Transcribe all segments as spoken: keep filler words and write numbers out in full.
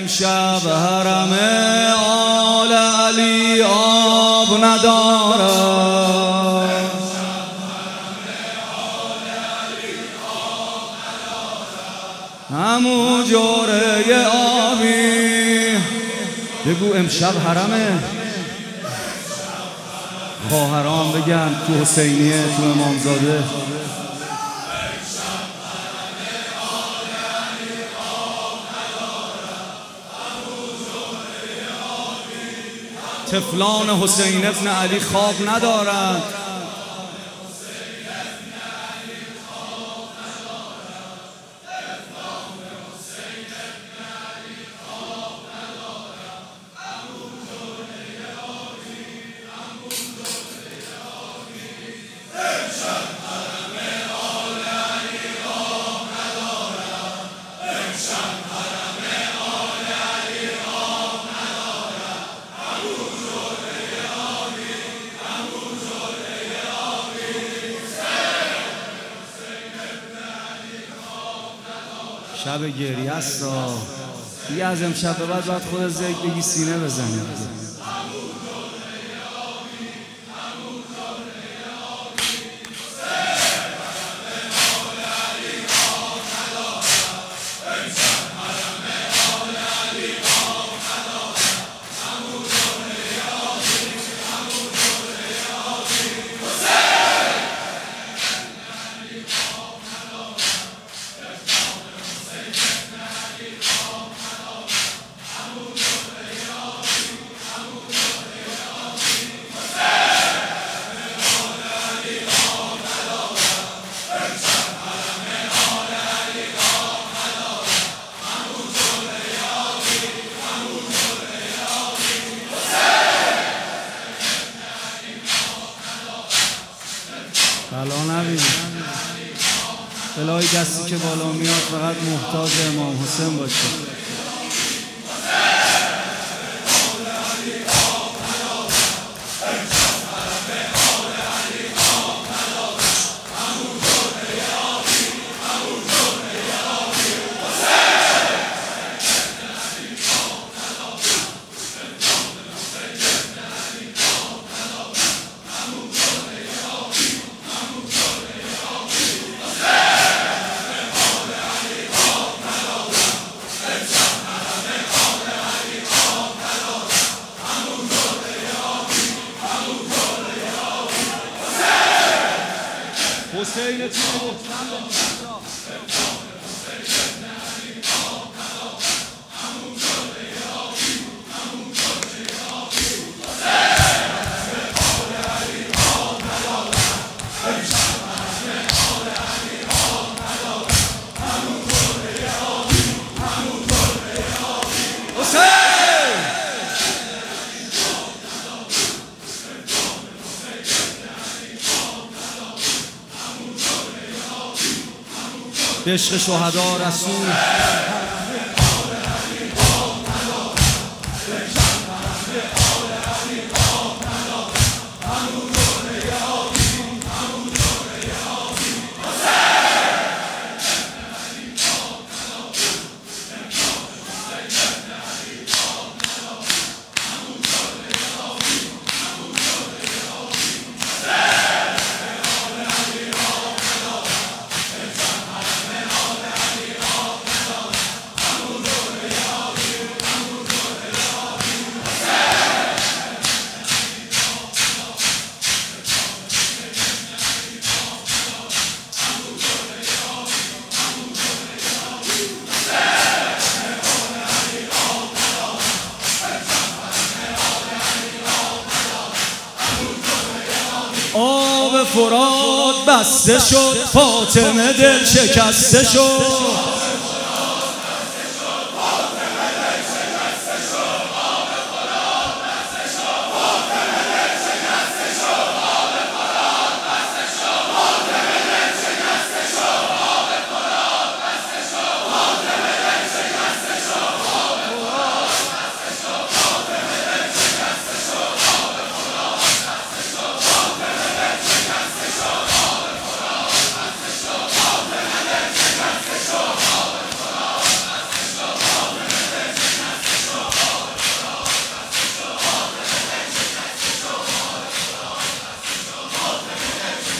امشب حرم آل علی آب ندارد، همو جوره آبی. بگو امشب حرمه. خواهران بگن تو حسینیه، تو امامزاده. طفلان حسین ابن علی خواب ندارند. شب گریه است را دیگه، از امشب به بعد باید خود زیگ بگی سینه بزنی. بلا نبینید. الهی دستی که بالا میاد فقط محتاج امام حسین باشه. حسین تو به عشق شهدا رسول آب فرات بسته شد، فاطمه دل شکسته شد. شکسته شد.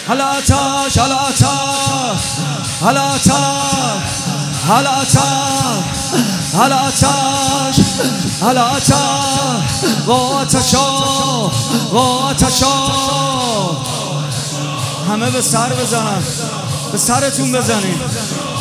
حالا آتش حالا آتش حالا آتش حالا آتش حالا آتش حالا آتش و آتشا و آتشا. همه به سر بزنن، به سرتون بزنین.